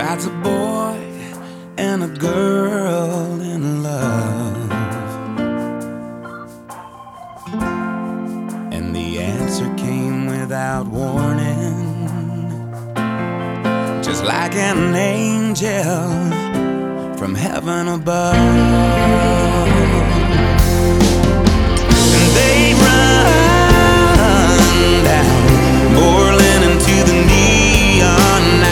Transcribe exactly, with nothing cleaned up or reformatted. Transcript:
God's a boy and a girl in love, and the answer came without warning, just like an angel from heaven above.